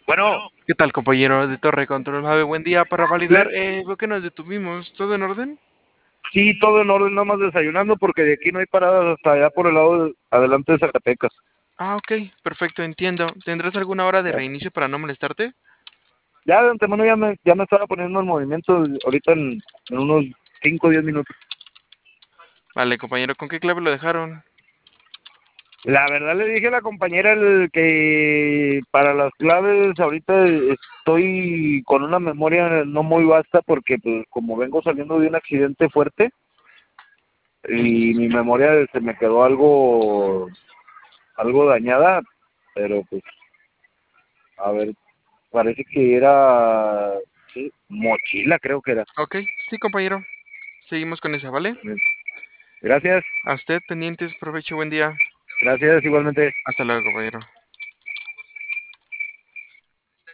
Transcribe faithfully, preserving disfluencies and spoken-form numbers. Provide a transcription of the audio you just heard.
Bueno, ¿Qué tal, compañero de Torre Control Jave? Buen día para validar. le- Eh, veo que nos detuvimos. ¿Todo en orden? sí, todo en orden, nada más desayunando porque de aquí no hay paradas hasta allá por el lado de- adelante de Zacatecas. Ah, ok, perfecto, entiendo. ¿Tendrás alguna hora de Ya, reinicio para no molestarte? ya de antemano ya me, ya me estaba poniendo en movimiento ahorita en, en unos cinco o diez minutos. Vale, compañero, ¿con qué clave lo dejaron? La verdad le dije a la compañera el que para las claves ahorita estoy con una memoria no muy vasta porque pues como vengo saliendo de un accidente fuerte y mi memoria se me quedó algo algo dañada, pero pues a ver, parece que era sí, mochila, creo que era. Ok, sí, compañero. Seguimos con esa, ¿vale? Gracias, A usted, pendientes, provecho, buen día. gracias igualmente. Hasta luego, compañero.